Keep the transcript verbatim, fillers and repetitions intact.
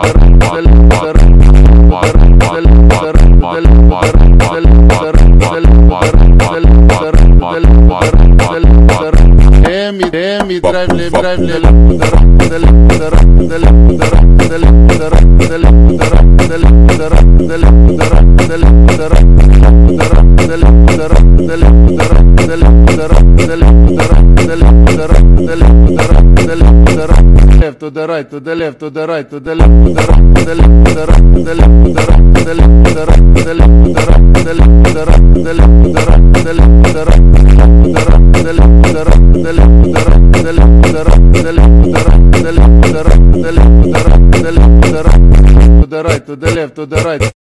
mi drive, le drive, le left to the right, to the left, to the right, to the left, to the right, to the left, to the right, to the left, to the right, to the left, to the right, to the left, to the right, to the left, to the right, to the left, to the right, to the left, to the right, to the left, to the right, to the left, to the right, to the left, to the right, to the left, to the right, to the left, to the right, to the left, to the right, to the left, to the right, to the left, to the right, to the right, to the left, to the right.